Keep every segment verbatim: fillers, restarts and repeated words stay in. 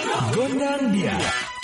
Gondang dia.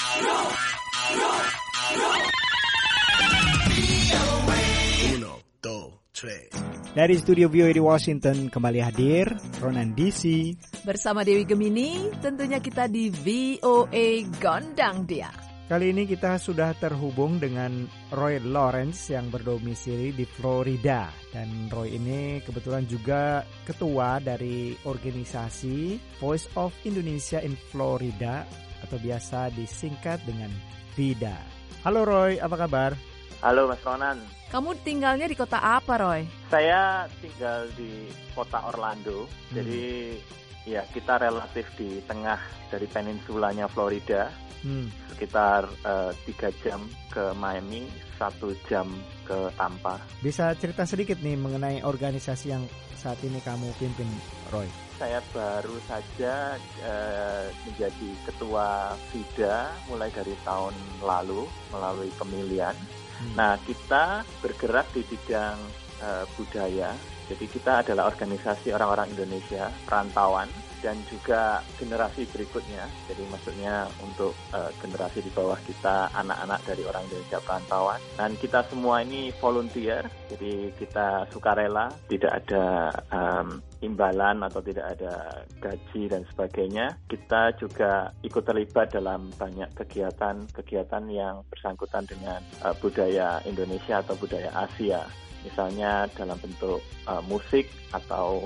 Uno, dos, tres. Dari studio V O A di Washington kembali hadir Ronan D C bersama Dewi Gemini. Tentunya kita di V O A Gondang Dia. Kali ini kita sudah terhubung dengan Roy Lawrence yang berdomisili di Florida. Dan Roy ini kebetulan juga ketua dari organisasi Voice of Indonesia in Florida atau biasa disingkat dengan VIDA. Halo Roy, apa kabar? Halo Mas Ronan. Kamu tinggalnya di kota apa, Roy? Saya tinggal di kota Orlando. Hmm. Jadi ya kita relatif di tengah dari peninsulanya Florida. Hmm. Sekitar uh, tiga jam ke Miami, satu jam ke Tampa. Bisa cerita sedikit nih mengenai organisasi yang saat ini kamu pimpin, Roy? Saya baru saja uh, menjadi ketua VIDA mulai dari tahun lalu melalui pemilihan. Hmm. Nah, kita bergerak di bidang uh, budaya. Jadi kita adalah organisasi orang-orang Indonesia perantauan dan juga generasi berikutnya. Jadi maksudnya untuk uh, generasi di bawah kita, anak-anak dari orang Indonesia perantauan. Dan kita semua ini volunteer, jadi kita sukarela, tidak ada um, imbalan atau tidak ada gaji dan sebagainya. Kita juga ikut terlibat dalam banyak kegiatan-kegiatan yang bersangkutan dengan uh, budaya Indonesia atau budaya Asia. Misalnya dalam bentuk uh, musik atau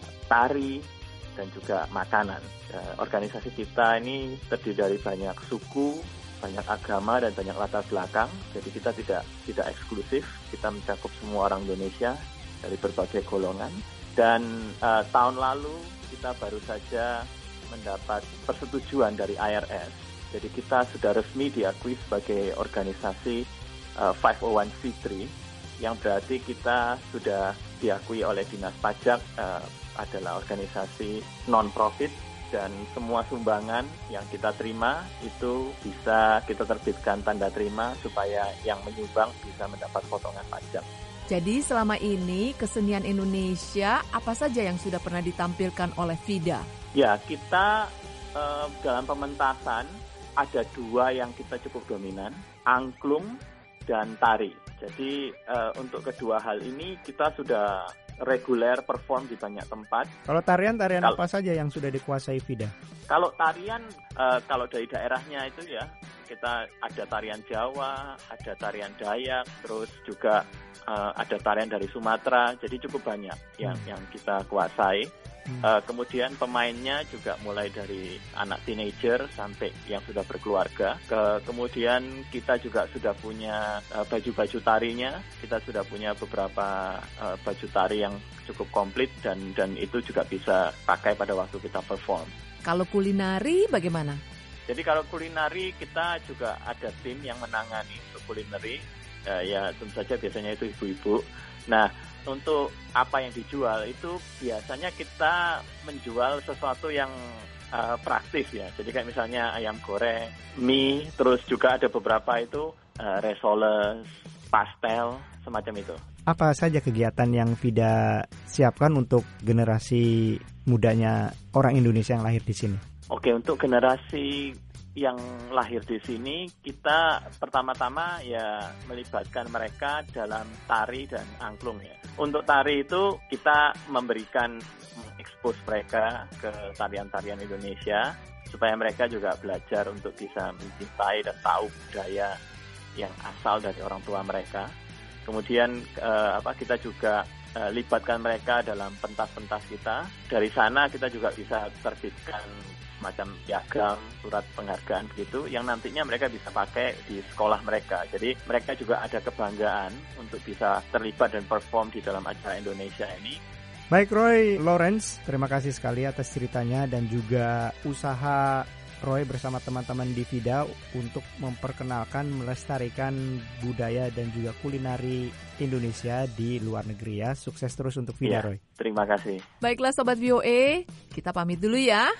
tari dan juga makanan. Uh, organisasi kita ini terdiri dari banyak suku, banyak agama dan banyak latar belakang. Jadi kita tidak tidak eksklusif. Kita mencakup semua orang Indonesia dari berbagai golongan. Dan uh, tahun lalu kita baru saja mendapat persetujuan dari I R S. Jadi kita sudah resmi diakui sebagai organisasi uh, lima nol satu C tiga, yang berarti kita sudah diakui oleh Dinas Pajak uh, adalah organisasi non-profit dan semua sumbangan yang kita terima itu bisa kita terbitkan tanda terima supaya yang menyumbang bisa mendapat potongan pajak. Jadi selama ini kesenian Indonesia apa saja yang sudah pernah ditampilkan oleh VIDA? Ya, kita uh, dalam pementasan ada dua yang kita cukup dominan, angklung dan tari. Jadi uh, untuk kedua hal ini kita sudah reguler perform di banyak tempat. Kalau tarian, tarian Kal- apa saja yang sudah dikuasai VIDA? Kalau tarian, uh, kalau dari daerahnya itu ya, kita ada tarian Jawa, ada tarian Dayak, terus juga uh, ada tarian dari Sumatera, jadi cukup banyak yang hmm. yang kita kuasai. Hmm. Uh, kemudian pemainnya juga mulai dari anak teenager sampai yang sudah berkeluarga. Ke, kemudian kita juga sudah punya uh, baju-baju tarinya. Kita sudah punya beberapa uh, baju tari yang cukup komplit dan dan itu juga bisa pakai pada waktu kita perform. Kalau kulinari bagaimana? Jadi kalau kulinari kita juga ada tim yang menangani untuk kulinari. Uh, ya tentu saja biasanya itu ibu-ibu. Nah, untuk apa yang dijual itu biasanya kita menjual sesuatu yang uh, praktis ya. Jadi kayak misalnya ayam goreng, mie, terus juga ada beberapa itu uh, resoles, pastel, semacam itu. Apa saja kegiatan yang VIDA siapkan untuk generasi mudanya orang Indonesia yang lahir di sini? Oke, untuk generasi yang lahir di sini, kita pertama-tama ya melibatkan mereka dalam tari dan angklung ya. Untuk tari itu kita memberikan ekspos mereka ke tarian-tarian Indonesia supaya mereka juga belajar untuk bisa mencintai dan tahu budaya yang asal dari orang tua mereka. Kemudian eh, apa kita juga eh, libatkan mereka dalam pentas-pentas kita. Dari sana kita juga bisa terbitkan macam piagam, surat penghargaan begitu yang nantinya mereka bisa pakai di sekolah mereka. Jadi mereka juga ada kebanggaan untuk bisa terlibat dan perform di dalam acara Indonesia ini. Baik Roy Lawrence, terima kasih sekali atas ceritanya dan juga usaha Roy bersama teman-teman di VIDA untuk memperkenalkan, melestarikan budaya dan juga kulinari Indonesia di luar negeri ya. Sukses terus untuk VIDA ya, Roy. Terima kasih. Baiklah Sobat V O A, kita pamit dulu ya.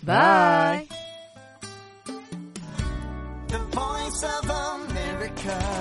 Bye. The Voice of America.